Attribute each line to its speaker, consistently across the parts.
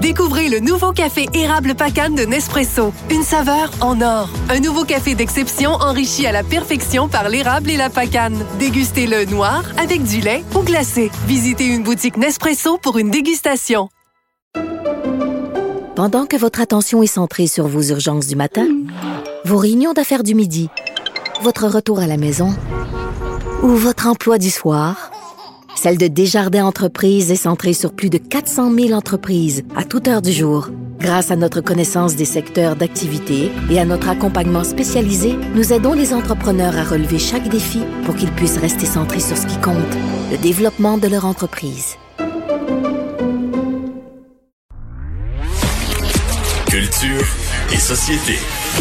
Speaker 1: Découvrez le nouveau café érable Pacane de Nespresso. Une saveur en or. Un nouveau café d'exception enrichi à la perfection par l'érable et la pacane. Dégustez-le noir, avec du lait ou glacé. Visitez une boutique Nespresso pour une dégustation.
Speaker 2: Pendant que votre attention est centrée sur vos urgences du matin, vos réunions d'affaires du midi, votre retour à la maison ou votre emploi du soir, celle de Desjardins Entreprises est centrée sur plus de 400 000 entreprises à toute heure du jour. Grâce à notre connaissance des secteurs d'activité et à notre accompagnement spécialisé, nous aidons les entrepreneurs à relever chaque défi pour qu'ils puissent rester centrés sur ce qui compte, le développement de leur entreprise.
Speaker 3: Culture et société.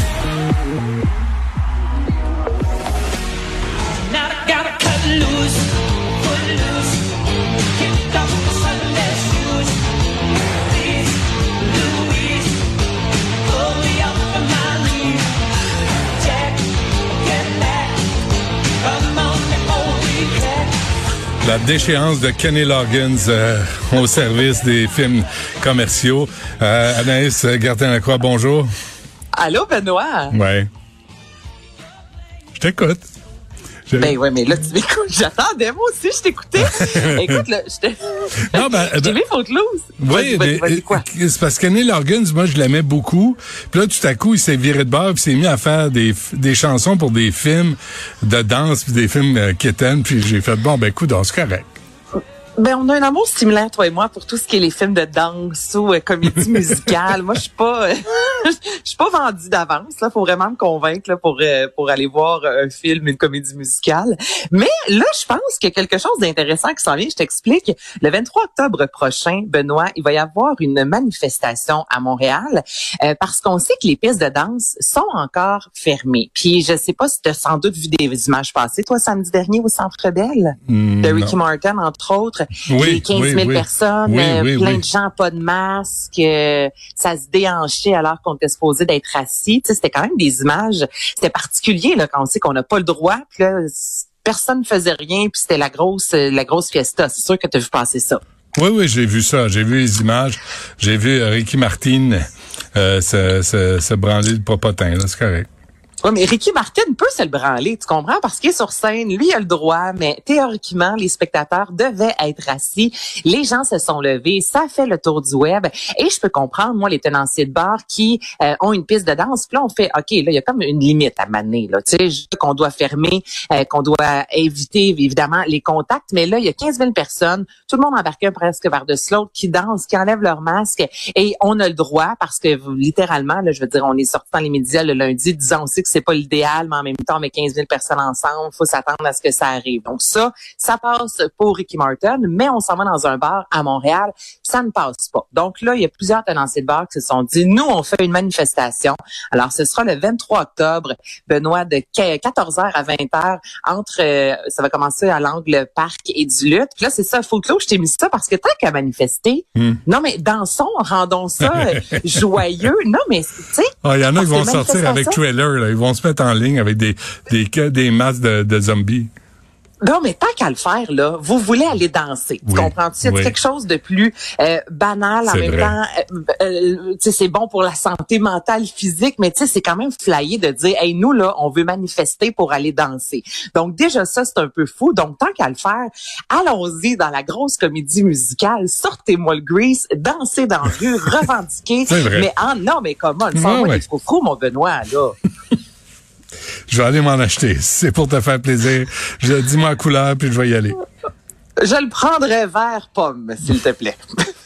Speaker 4: La déchéance de Kenny Loggins au service des films commerciaux. Anaïs Gertin-Lacroix, bonjour.
Speaker 5: Allô, Benoît?
Speaker 4: Ouais. Je t'écoute.
Speaker 5: Ben ouais, mais là, tu m'écoutes. J'attendais, moi aussi, je t'écoutais. Écoute, là, j'ai mis Footloose.
Speaker 4: Oui, c'est parce que Kenny Loggins, moi, je l'aimais beaucoup. Puis là, tout à coup, il s'est viré de bord puis s'est mis à faire des chansons pour des films de danse puis des films quétaines. Puis j'ai fait, bon, ben, écoute, c'est correct.
Speaker 5: Ben, on a un amour similaire, toi et moi, pour tout ce qui est les films de danse ou comédie musicale. Moi, je suis pas vendue d'avance, là. Faut vraiment me convaincre, là, pour aller voir un film, une comédie musicale. Mais là, je pense qu'il y a quelque chose d'intéressant qui s'en vient. Je t'explique. Le 23 octobre prochain, Benoît, il va y avoir une manifestation à Montréal, parce qu'on sait que les pistes de danse sont encore fermées. Puis, je sais pas si tu as sans doute vu des images passer, toi, samedi dernier au Centre Bell, de Ricky Martin, entre autres.
Speaker 4: Oui,
Speaker 5: les 15 000 personnes, plein de gens pas de masque, ça se déhanchait alors qu'on était supposé d'être assis. Tu sais, c'était quand même des images, c'était particulier là quand on sait qu'on n'a pas le droit. Puis là, personne ne faisait rien, puis c'était la grosse fiesta. C'est sûr que tu as vu passer ça.
Speaker 4: Oui, j'ai vu ça. J'ai vu les images. J'ai vu Ricky Martin se branler le popotin. Là, c'est correct.
Speaker 5: Oui, mais Ricky Martin peut se le branler, tu comprends? Parce qu'il est sur scène, lui a le droit, mais théoriquement, les spectateurs devaient être assis. Les gens se sont levés, ça fait le tour du web. Et je peux comprendre, moi, les tenanciers de bar qui ont une piste de danse, puis là, on fait, OK, là, il y a comme une limite à mener, là. Tu sais, qu'on doit fermer, qu'on doit éviter, évidemment, les contacts. Mais là, il y a 15 000 personnes, tout le monde embarqué presque par-dessus l'autre, qui dansent, qui enlèvent leur masque. Et on a le droit, parce que littéralement, là, je veux dire, on est sorti dans les médias le lundi disant aussi que c'est pas l'idéal, mais en même temps, on met 15 000 personnes ensemble, faut s'attendre à ce que ça arrive. Donc ça passe pour Ricky Martin, mais on s'en va dans un bar à Montréal, ça ne passe pas. Donc là, il y a plusieurs tenanciers de bar qui se sont dit, nous, on fait une manifestation. Alors, ce sera le 23 octobre, Benoît, de 14h à 20h, ça va commencer à l'angle Parc et du Lutte. Puis là, c'est ça, Footloose, je t'ai mis ça parce que tant qu'à manifester, non, mais dansons, rendons ça joyeux. Non, mais, tu sais.
Speaker 4: Il y en a qui vont sortir avec Trailer, là. Ils vont se mettre en ligne avec des masques de zombies.
Speaker 5: Non, mais tant qu'à le faire, là, vous voulez aller danser. Tu comprends-tu? C'est quelque chose de plus banal, en même temps, tu sais, c'est bon pour la santé mentale, physique, mais tu sais, c'est quand même flyé de dire, hey, nous, là, on veut manifester pour aller danser. Donc, déjà, ça, c'est un peu fou. Donc, tant qu'à le faire, allons-y dans la grosse comédie musicale, sortez-moi le Grease, dansez dans la rue, revendiquez. Mais non, mais comment? Sors-moi des froufrous, mon Benoît, là.
Speaker 4: Je vais aller m'en acheter. C'est pour te faire plaisir. Dis-moi la couleur, puis je vais y aller.
Speaker 5: Je le prendrai vert pomme, s'il te plaît.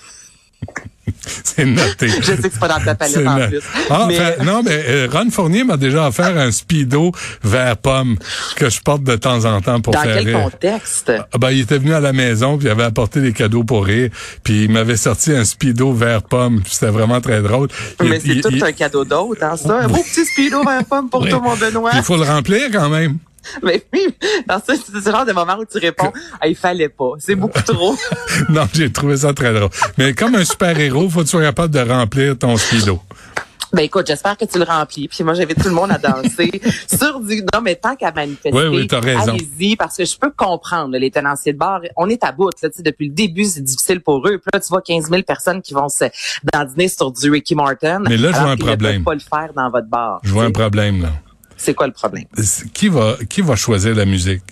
Speaker 4: C'est noté.
Speaker 5: Je sais que c'est pas dans ta palette en plus.
Speaker 4: Mais Ron Fournier m'a déjà offert un speedo vert pomme que je porte de temps en temps pour faire rire.
Speaker 5: Dans quel contexte?
Speaker 4: Il était venu à la maison, puis il avait apporté des cadeaux pour rire, puis il m'avait sorti un speedo vert pomme, puis c'était vraiment très drôle.
Speaker 5: Mais c'est tout un cadeau d'autre, hein, ça? Un beau petit speedo vert pomme pour toi, mon Benoît.
Speaker 4: Il faut le remplir quand même.
Speaker 5: Mais oui, c'est ce genre de moment où tu réponds, il fallait pas, c'est beaucoup trop.
Speaker 4: Non, j'ai trouvé ça très drôle. Mais comme un super-héros, faut que tu sois capable de remplir ton speedo.
Speaker 5: Ben écoute, j'espère que tu le remplis. Puis moi, j'invite tout le monde à danser sur du... Non, mais tant qu'à manifester,
Speaker 4: oui, t'as raison.
Speaker 5: Allez-y, parce que je peux comprendre, là, les tenanciers de bar. On est à bout, là, tu sais, depuis le début, c'est difficile pour eux. Puis là, tu vois 15 000 personnes qui vont se dandiner sur du Ricky Martin.
Speaker 4: Mais là, je vois un
Speaker 5: problème.
Speaker 4: problème.
Speaker 5: Ils ne peuvent pas le faire dans votre bar.
Speaker 4: Je vois un problème, là.
Speaker 5: C'est quoi le problème?
Speaker 4: Qui va choisir la musique?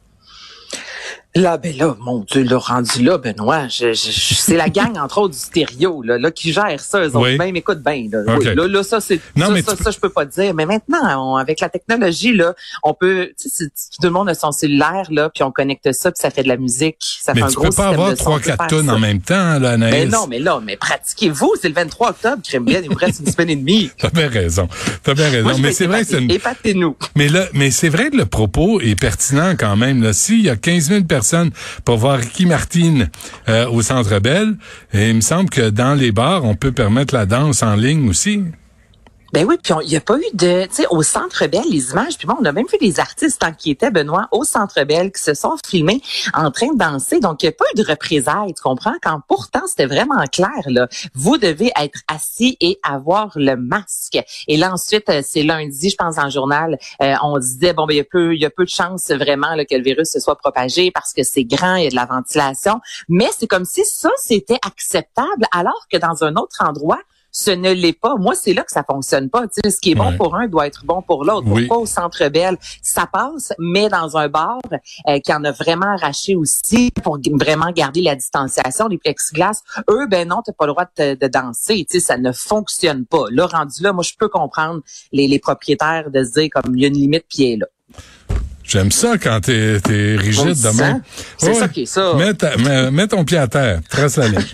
Speaker 5: Là, ben là, mon Dieu, le rendu là, Benoît, c'est la gang, entre autres, du stéréo, là qui gère ça, eux autres.
Speaker 4: Oui.
Speaker 5: Ben, m'écoute bien, là.
Speaker 4: Okay.
Speaker 5: Oui, là, ça, c'est, ça, je peux pas te dire. Mais maintenant, avec la technologie, là, on peut, tu sais, tout le monde a son cellulaire, là, puis on connecte ça, puis ça fait de la musique. Ça fait un gros système de son.
Speaker 4: Mais tu peux pas avoir 3-4 tonnes en même temps, là, Anaïs.
Speaker 5: Mais non, mais pratiquez-vous. C'est le 23 octobre, crème bien, il vous reste une semaine et demie.
Speaker 4: T'as bien raison.
Speaker 5: Moi,
Speaker 4: mais c'est vrai que c'est
Speaker 5: épatez-nous.
Speaker 4: Mais c'est vrai que le propos est pertinent quand même, là. S'il y a 15 000 personnes pour voir Ricky Martin au Centre Bell, et il me semble que dans les bars, on peut permettre la danse en ligne aussi.
Speaker 5: Ben oui, puis il n'y a pas eu de, tu sais, au Centre Bell, les images, puis bon, on a même vu des artistes qui étaient, Benoît, au Centre Bell, qui se sont filmés en train de danser. Donc, il n'y a pas eu de représailles, tu comprends? Quand pourtant, c'était vraiment clair, là. Vous devez être assis et avoir le masque. Et là, ensuite, c'est lundi, je pense, dans le journal, on disait, bon, ben, il y a peu de chances vraiment là, que le virus se soit propagé parce que c'est grand, il y a de la ventilation. Mais c'est comme si ça, c'était acceptable, alors que dans un autre endroit, ce ne l'est pas. Moi, c'est là que ça fonctionne pas. Tu sais, ce qui est bon pour un doit être bon pour l'autre.
Speaker 4: Oui.
Speaker 5: Pourquoi au Centre Bell, ça passe, mais dans un bar qui en a vraiment arraché aussi pour vraiment garder la distanciation, les plexiglas, eux, ben non, t'as pas le droit de danser. Tu sais, ça ne fonctionne pas. Là, rendu là, moi, je peux comprendre les propriétaires de se dire comme il y a une limite pied là.
Speaker 4: J'aime ça quand t'es rigide de même.
Speaker 5: C'est ça qui est ça.
Speaker 4: Mets ton pied à terre, trace la ligne.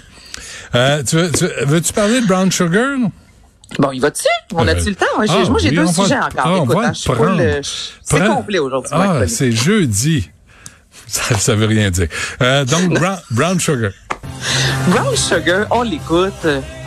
Speaker 4: Veux-tu parler de Brown Sugar?
Speaker 5: Bon, il va-tu? On a-tu le temps? Moi, j'ai deux sujets encore. Écoute, c'est complet aujourd'hui.
Speaker 4: C'est jeudi. Ça veut rien dire. Donc, Brown Sugar.
Speaker 5: Brown Sugar, on l'écoute.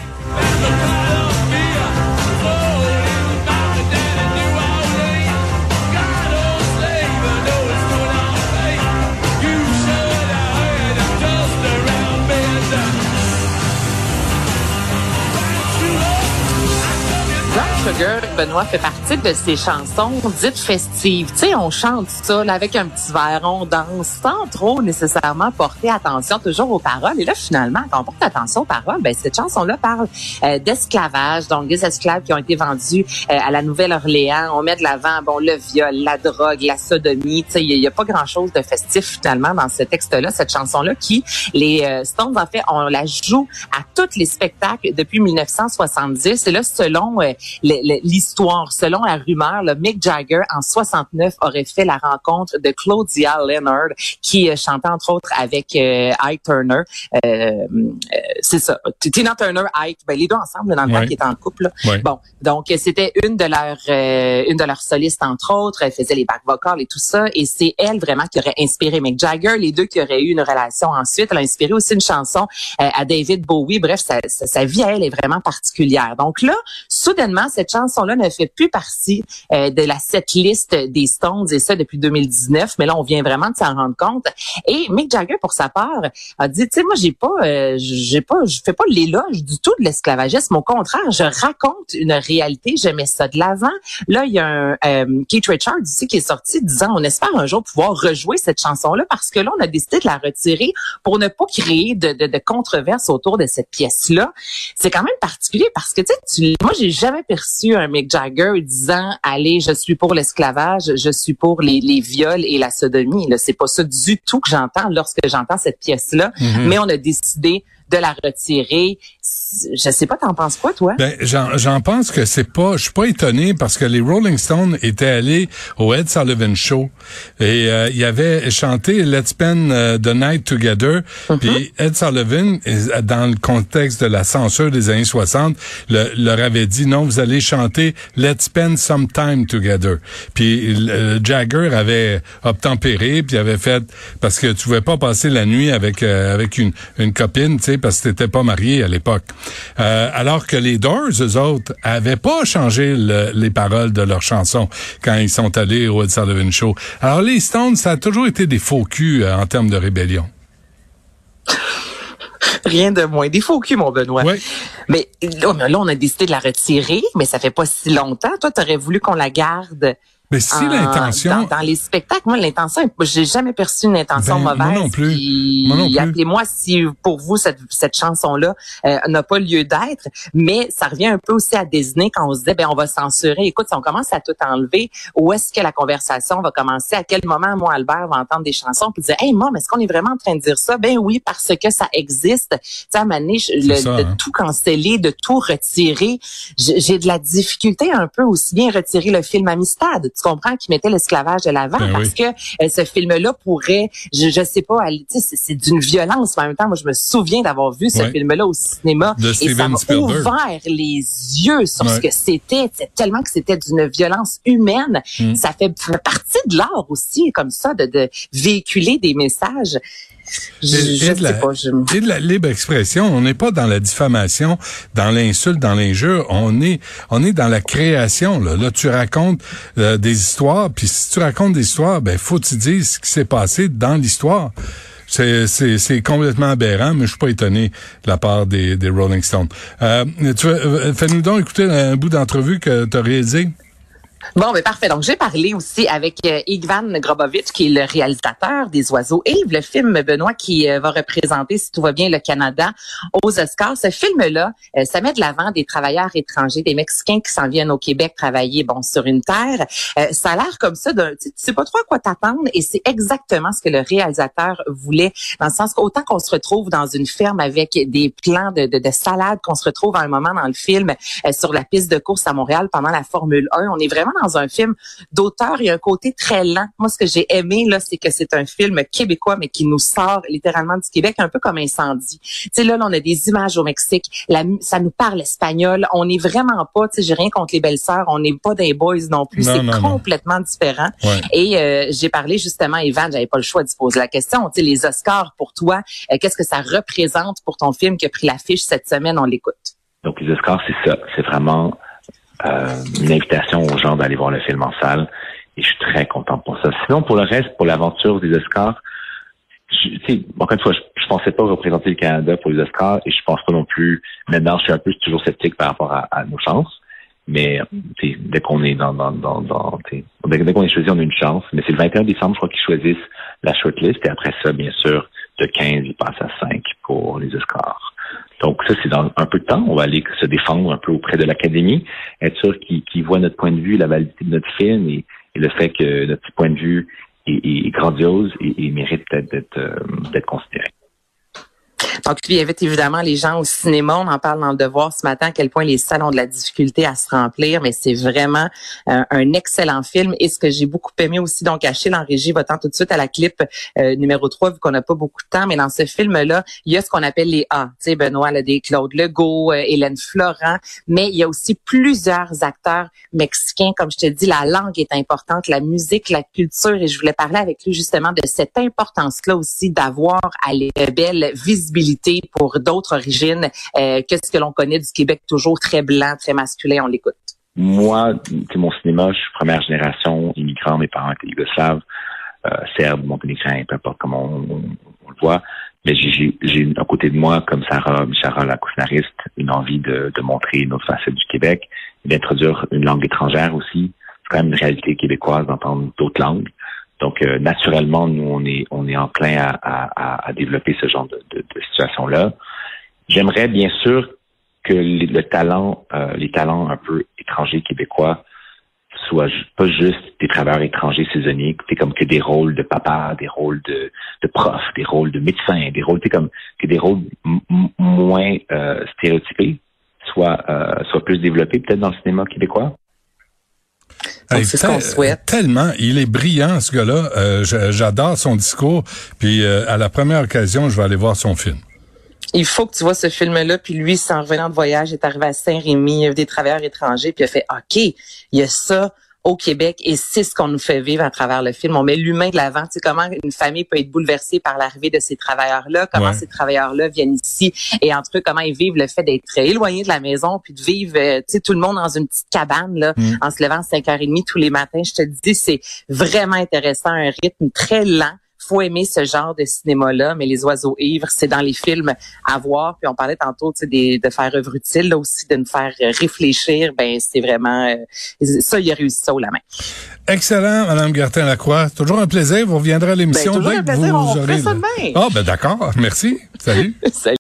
Speaker 5: Sugar, Benoît, fait partie de ces chansons dites festives. Tu sais, on chante ça là, avec un petit verre, on danse sans trop nécessairement porter attention toujours aux paroles. Et là, finalement, quand on porte attention aux paroles, ben cette chanson-là parle d'esclavage, donc des esclaves qui ont été vendus à la Nouvelle-Orléans. On met de l'avant, bon, le viol, la drogue, la sodomie. Tu sais, il y a pas grand-chose de festif finalement dans ce texte-là, cette chanson-là, qui les Stones en fait, on la joue à tous les spectacles depuis 1970. Et là, selon l'histoire, selon la rumeur, là, Mick Jagger, en 69, aurait fait la rencontre de Claudia Leonard, qui chantait entre autres avec Ike Turner. C'est ça. Tina Turner, Ike, ben les deux ensemble dans le temps qui étaient en couple. Là.
Speaker 4: Ouais.
Speaker 5: Bon, donc c'était une de leurs solistes entre autres. Elle faisait les back vocals et tout ça, et c'est elle vraiment qui aurait inspiré Mick Jagger. Les deux qui auraient eu une relation ensuite. Elle a inspiré aussi une chanson à David Bowie. Bref, sa vie à elle est vraiment particulière. Donc là, soudainement, cette chanson-là ne fait plus partie de la setlist des Stones, et ça depuis 2019. Mais là, on vient vraiment de s'en rendre compte. Et Mick Jagger, pour sa part, a dit, tu sais, moi, je fais pas l'éloge du tout de l'esclavagisme. Au contraire, je raconte une réalité. Je mets ça de l'avant. Là, il y a un Keith Richards ici qui est sorti disant, on espère un jour pouvoir rejouer cette chanson-là parce que là, on a décidé de la retirer pour ne pas créer de controverse autour de cette pièce-là. C'est quand même particulier parce que, tu sais, moi, j'ai jamais perçu un Mick Jagger disant, allez, je suis pour l'esclavage, je suis pour les viols et la sodomie. Là, c'est pas ça du tout que j'entends lorsque j'entends cette pièce-là. Mm-hmm. Mais on a décidé de la retirer. Je sais pas, t'en penses quoi, toi?
Speaker 4: Ben, j'en pense que c'est pas, je suis pas étonné parce que les Rolling Stones étaient allés au Ed Sullivan Show et il avait chanté Let's Spend the Night Together. Puis Ed Sullivan, dans le contexte de la censure des années 60, leur avait dit non, vous allez chanter Let's Spend Some Time Together. Puis Jagger avait obtempéré puis avait fait parce que tu pouvais pas passer la nuit avec une copine, tu sais, parce que t'étais pas marié à l'époque. Alors que les Doors, eux autres, avaient pas changé les paroles de leurs chansons quand ils sont allés au Ed Sullivan Show. Alors les Stones, ça a toujours été des faux culs en termes de rébellion.
Speaker 5: Rien de moins. Des faux culs, mon Benoît.
Speaker 4: Oui.
Speaker 5: Mais là, on a décidé de la retirer, mais ça fait pas si longtemps. Toi, t'aurais voulu qu'on la garde.
Speaker 4: Mais si l'intention...
Speaker 5: Dans les spectacles, moi, l'intention, j'ai jamais perçu une intention mauvaise.
Speaker 4: Moi non plus.
Speaker 5: Puis,
Speaker 4: Moi non plus.
Speaker 5: appelez-moi si, pour vous, cette chanson-là n'a pas lieu d'être. Mais ça revient un peu aussi à Disney quand on se disait, on va censurer. Écoute, si on commence à tout enlever, où est-ce que la conversation va commencer? À quel moment, moi, Albert, va entendre des chansons puis dire, hey, Mom, est-ce qu'on est vraiment en train de dire ça? Ben oui, parce que ça existe. Tu sais, à un moment donné, de tout canceller, de tout retirer, j'ai de la difficulté un peu aussi bien retirer le film Amistad. Tu comprends, qui mettait l'esclavage de l'avant parce que ce film-là pourrait, je sais pas, c'est d'une violence, mais en même temps, moi, je me souviens d'avoir vu ce film-là au cinéma et ça m'a ouvert les yeux sur ce que c'était, tellement que c'était d'une violence humaine. Ça fait partie de l'art aussi, comme ça, de véhiculer des messages.
Speaker 4: Et de la libre expression. On n'est pas dans la diffamation, dans l'insulte, dans l'injure. On est dans la création. Là, tu racontes des histoires. Puis si tu racontes des histoires, faut que tu dises ce qui s'est passé dans l'histoire. C'est complètement aberrant, mais je suis pas étonné de la part des Rolling Stones. Fais-nous donc écouter un bout d'entrevue que tu as réalisé.
Speaker 5: Bon, parfait. Donc, j'ai parlé aussi avec Ivan Grobovich, qui est le réalisateur des Oiseaux Eve, le film, Benoît, qui va représenter, si tout va bien, le Canada aux Oscars. Ce film-là, ça met de l'avant des travailleurs étrangers, des Mexicains qui s'en viennent au Québec travailler, sur une terre. Ça a l'air comme ça, tu sais pas trop à quoi t'attendre, et c'est exactement ce que le réalisateur voulait, dans le sens qu'autant qu'on se retrouve dans une ferme avec des plans de salade, qu'on se retrouve à un moment dans le film sur la piste de course à Montréal pendant la Formule 1, on est vraiment dans un film d'auteur. Il y a un côté très lent. Moi, ce que j'ai aimé, là, c'est que c'est un film québécois, mais qui nous sort littéralement du Québec, un peu comme Incendie. Tu sais, là, on a des images au Mexique. Ça nous parle espagnol. On n'est vraiment pas, tu sais, j'ai rien contre les belles-sœurs. On n'est pas des boys non plus. C'est complètement différent. Ouais. Et j'ai parlé justement, Evan, j'avais pas le choix de poser la question. Tu sais, les Oscars, pour toi, qu'est-ce que ça représente pour ton film qui a pris l'affiche cette semaine? On l'écoute.
Speaker 6: Donc, les Oscars, c'est ça. C'est vraiment une invitation aux gens d'aller voir le film en salle, et je suis très content pour ça. Sinon, pour le reste, pour l'aventure des Oscars, encore une fois, je pensais pas représenter le Canada pour les Oscars, et je pense pas non plus, maintenant, je suis un peu toujours sceptique par rapport à nos chances, mais dès qu'on est dès qu'on est choisi, on a une chance, mais c'est le 21 décembre, je crois qu'ils choisissent la shortlist, et après ça, bien sûr, de 15, ils passent à 5 pour les Oscars. Donc ça, c'est dans un peu de temps. On va aller se défendre un peu auprès de l'Académie, être sûr qu'ils voient notre point de vue, la validité de notre film et le fait que notre point de vue est grandiose et mérite peut-être d'être considéré.
Speaker 5: Donc, puis, il invite évidemment les gens au cinéma. On en parle dans Le Devoir ce matin, à quel point les salles ont de la difficulté à se remplir, mais c'est vraiment un excellent film. Et ce que j'ai beaucoup aimé aussi, donc, Achille en régie, va-t'en tout de suite à la clip numéro 3, vu qu'on n'a pas beaucoup de temps, mais dans ce film-là, il y a ce qu'on appelle les A. Tu sais, Benoît, là, des Claude Legault, Hélène Florent, mais il y a aussi plusieurs acteurs mexicains. Comme je te dis, la langue est importante, la musique, la culture, et je voulais parler avec lui justement de cette importance-là aussi d'avoir à les belles visibilités pour d'autres origines que ce que l'on connaît du Québec, toujours très blanc, très masculin. On l'écoute.
Speaker 6: Moi, mon cinéma, je suis première génération immigrant, mes parents étaient yougoslaves, serbes, monténégrins, peu importe comment on le voit. Mais j'ai à côté de moi, comme Sarah Michara, la co-scénariste, une envie de montrer une autre facette du Québec, et d'introduire une langue étrangère aussi. C'est quand même une réalité québécoise d'entendre d'autres langues. Donc, naturellement, nous, on est enclin à développer ce genre de situation-là. J'aimerais bien sûr que les talents un peu étrangers québécois soient pas juste des travailleurs étrangers saisonniers, c'est comme que des rôles de papa, des rôles de prof, des rôles de médecin, des rôles, comme que des rôles moins stéréotypés soient plus développés peut-être dans le cinéma québécois.
Speaker 5: Donc, c'est ce qu'on souhaite.
Speaker 4: Tellement, il est brillant, ce gars-là. J'adore son discours. Puis à la première occasion, je vais aller voir son film.
Speaker 5: Il faut que tu vois ce film-là. Puis lui, en revenant de voyage, est arrivé à Saint-Rémy, il y a des travailleurs étrangers, puis il a fait « OK, il y a ça au Québec et c'est ce qu'on nous fait vivre à travers le film. On met l'humain de l'avant. Tu sais, comment une famille peut être bouleversée par l'arrivée de ces travailleurs-là, comment ces travailleurs-là viennent ici et entre eux, comment ils vivent le fait d'être éloignés de la maison puis de vivre, tu sais, tout le monde dans une petite cabane, là, en se levant à 5h30 tous les matins. Je te dis, c'est vraiment intéressant, un rythme très lent. faut aimer ce genre de cinéma-là, mais Les Oiseaux ivres, c'est dans les films à voir. Puis on parlait tantôt, tu sais, de faire œuvre utile, là aussi, de nous faire réfléchir. Ben, c'est vraiment ça, il a réussi ça haut la main.
Speaker 4: Excellent, Mme Gertin-Lacroix. Toujours un plaisir. Vous reviendrez à l'émission
Speaker 5: Toujours un plaisir. On ferait ça demain.
Speaker 4: Ah, ben d'accord. Merci. Salut.
Speaker 5: Salut.